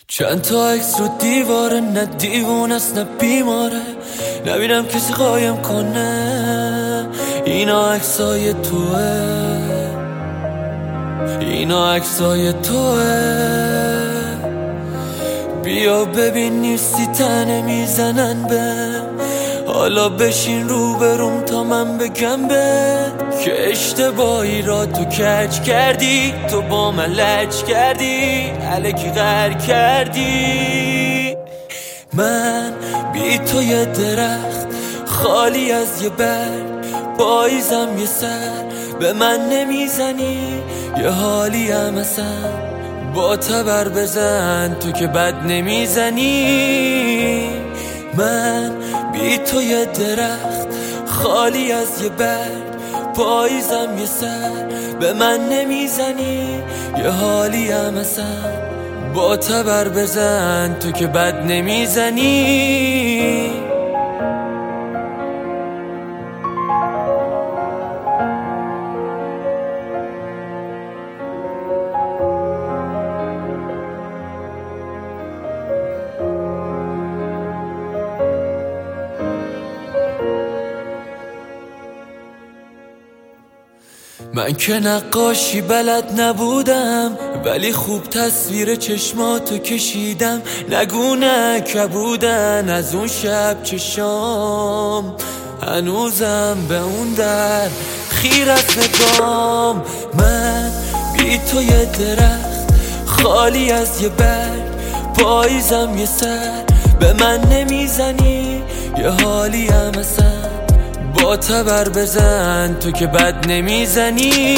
چند تا عکس رو دیواره، نه دیوون است نه بیماره، نبینم کسی قایم کنه. اینا عکسای توه، اینا عکسای توه. بیا ببین نیستی تنه میزنن بهم، حالا بشین رو بروم تا من بگم بهت که اشتباهی را تو کج کردی، تو با من لج کردی، الکی غر کردی. من بی تو یه درخت خالی از یه برگ، پاییزم یه سر به من نمیزنی، یه حالی هم اصلا با تبر بزن تو که بد نمیزنی. من بی تو یه درخت خالی از یه برگ، پاییزم یه سر به من نمیزنی، یه حالی هم اصلا با تبر بزن تو که بد نمیزنی. من که نقاشی بلد نبودم، ولی خوب تصویر چشماتو کشیدم. نگو نه کبودن از اون شب چشام، هنوزم به اون در خیر از نگام. من بی تو یه درخت خالی از یه برگ، پاییزم یه سر به من نمیزنی، یه حالی هم اصلا با تبر بزن تو که بد نمیزنی.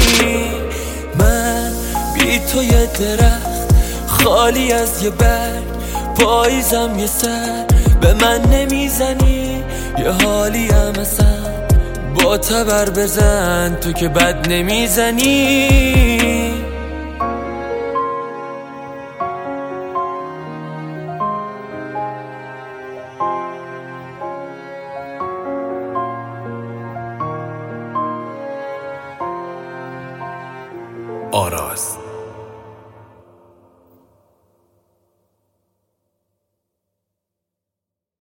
من بی تو یه درخت خالی از یه برگ، پاییزم یه سر به من نمیزنی، یه حالی هم اصلا با تبر بزن تو که بد نمیزنی. آراز.